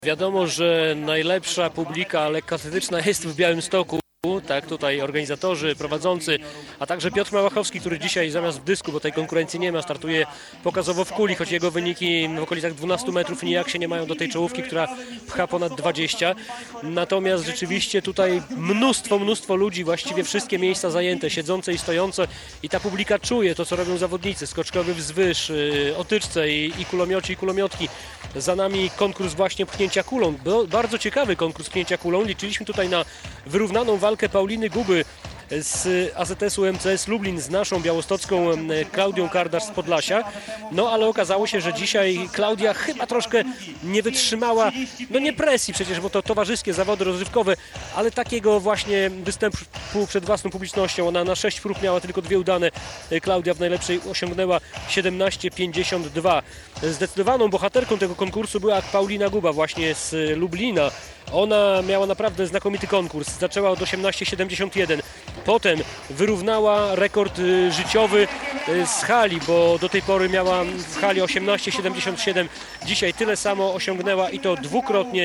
Wiadomo, że najlepsza publika lekkoatletyczna jest w Białymstoku. Tak, tutaj organizatorzy, prowadzący, a także Piotr Małachowski, który dzisiaj zamiast w dysku, bo tej konkurencji nie ma, startuje pokazowo w kuli, choć jego wyniki w okolicach 12 metrów nijak się nie mają do tej czołówki, która pcha ponad 20. Natomiast rzeczywiście tutaj mnóstwo ludzi, właściwie wszystkie miejsca zajęte, siedzące i stojące, i ta publika czuje to, co robią zawodnicy. Skoczkowy wzwyż, otyczce i kulomioci i kulomiotki. Za nami konkurs właśnie pchnięcia kulą. Bardzo ciekawy konkurs pchnięcia kulą. Liczyliśmy tutaj na wyrównaną walkę Pauliny Guby z AZS-u MCS Lublin z naszą białostocką Klaudią Kardasz z Podlasia. No ale okazało się, że dzisiaj Klaudia chyba troszkę nie wytrzymała, no nie presji przecież, bo to towarzyskie zawody rozrywkowe, ale takiego właśnie występu przed własną publicznością. Ona na 6 prób miała tylko 2 udane. Klaudia w najlepszej osiągnęła 17,52. Zdecydowaną bohaterką tego konkursu była Paulina Guba właśnie z Lublina. Ona miała naprawdę znakomity konkurs. Zaczęła od 18,71. Potem wyrównała rekord życiowy z hali, bo do tej pory miała w hali 18,77. Dzisiaj tyle samo osiągnęła i to dwukrotnie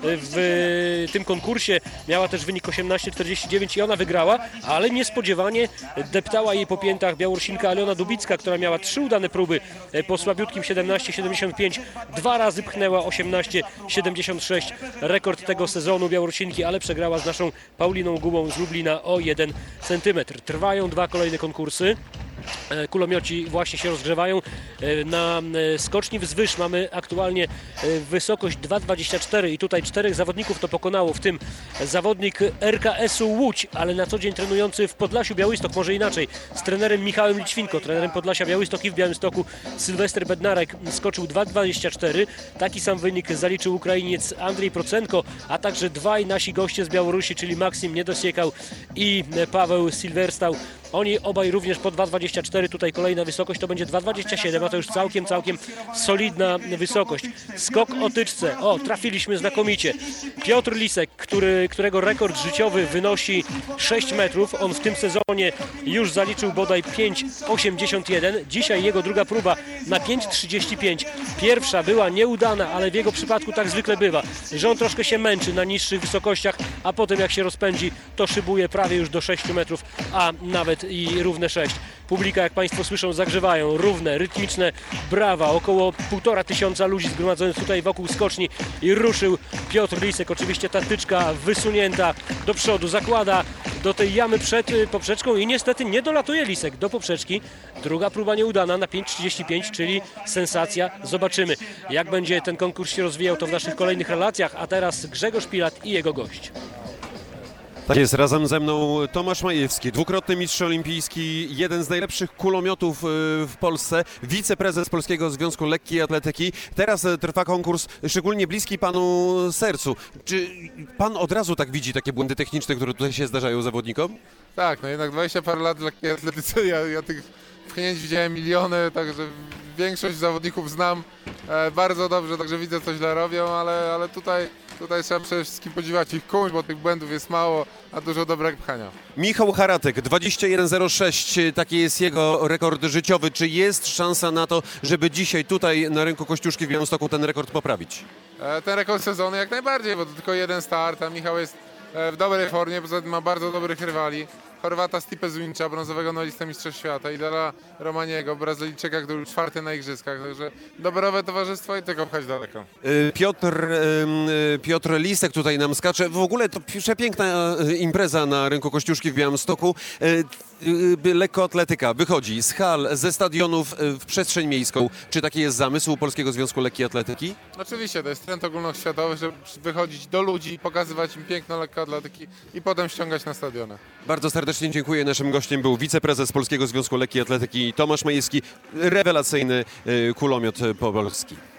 w tym konkursie. Miała też wynik 18,49 i ona wygrała, ale niespodziewanie deptała jej po piętach Białorusinka Aliona Dubicka, która miała 3 udane próby po słabiutkim 17,75. 2 razy pchnęła 18,76. Rekord tego sezonu Białorusinki, ale przegrała z naszą Pauliną Gubą z Lublina o 1 centymetr. Trwają 2 kolejne konkursy. Kulomioci właśnie się rozgrzewają. Na skoczni wzwyż mamy aktualnie wysokość 2,24 i tutaj 4 zawodników to pokonało, w tym zawodnik RKS-u Łódź, ale na co dzień trenujący w Podlasiu Białystok, może inaczej, z trenerem Michałem Liczwinko, trenerem Podlasia Białystok, i w Białymstoku Sylwester Bednarek skoczył 2,24. Taki sam wynik zaliczył Ukrainiec Andrzej Procenko, a także dwaj nasi goście z Białorusi, czyli Maksim Niedosiekał i Paweł Silverstał. Oni obaj również po 2,24, tutaj kolejna wysokość to będzie 2,27, a to już całkiem solidna wysokość. Skok o tyczce, trafiliśmy znakomicie. Piotr Lisek, którego rekord życiowy wynosi 6 metrów, on w tym sezonie już zaliczył bodaj 5,81. Dzisiaj jego druga próba na 5,35. Pierwsza była nieudana, ale w jego przypadku tak zwykle bywa, że on troszkę się męczy na niższych wysokościach, a potem jak się rozpędzi, to szybuje prawie już do 6 metrów, a nawet i równe 6. Publika, jak Państwo słyszą, zagrzewają równe, rytmiczne brawa. Około 1500 ludzi zgromadzonych tutaj wokół skoczni i ruszył Piotr Lisek. Oczywiście ta tyczka wysunięta do przodu, zakłada do tej jamy przed poprzeczką i niestety nie dolatuje Lisek do poprzeczki. Druga próba nieudana na 5,35, czyli sensacja. Zobaczymy, jak będzie ten konkurs się rozwijał, to w naszych kolejnych relacjach. A teraz Grzegorz Pilat i jego gość. Tak jest, razem ze mną Tomasz Majewski, dwukrotny mistrz olimpijski, jeden z najlepszych kulomiotów w Polsce, wiceprezes Polskiego Związku Lekkiej Atletyki. Teraz trwa konkurs szczególnie bliski panu sercu. Czy pan od razu tak widzi takie błędy techniczne, które tutaj się zdarzają zawodnikom? Tak, no jednak 20 parę lat w lekkiej atletyce, ja tych pchnięć widziałem miliony, także większość zawodników znam bardzo dobrze, także widzę, co źle robią, ale tutaj trzeba przede wszystkim podziwiać ich kumś, bo tych błędów jest mało, a dużo dobrego pchania. Michał Haratek, 21,06, taki jest jego rekord życiowy. Czy jest szansa na to, żeby dzisiaj tutaj na rynku Kościuszki w Białymstoku ten rekord poprawić? Ten rekord sezonu jak najbardziej, bo to tylko jeden start, a Michał jest w dobrej formie, poza tym ma bardzo dobrych rywali. Chorwata Stipe Zwincza, brązowego medalistę Mistrzostw Świata, i Dela Romaniego, Brazylijczyka, który był 4. na igrzyskach, także dobrowe towarzystwo i tylko pchać daleko. Piotr Lisek tutaj nam skacze. W ogóle to przepiękna impreza na rynku Kościuszki w Białymstoku. Lekkoatletyka wychodzi z hal, ze stadionów w przestrzeń miejską. Czy taki jest zamysł Polskiego Związku Lekkiej Atletyki? Oczywiście, to jest trend ogólnoświatowy, żeby wychodzić do ludzi, pokazywać im piękno lekkoatletyki i potem ściągać na stadiony. Bardzo serdecznie dziękuję. Naszym gościem był wiceprezes Polskiego Związku Lekkiej Atletyki Tomasz Majewski, rewelacyjny kulomiot polski.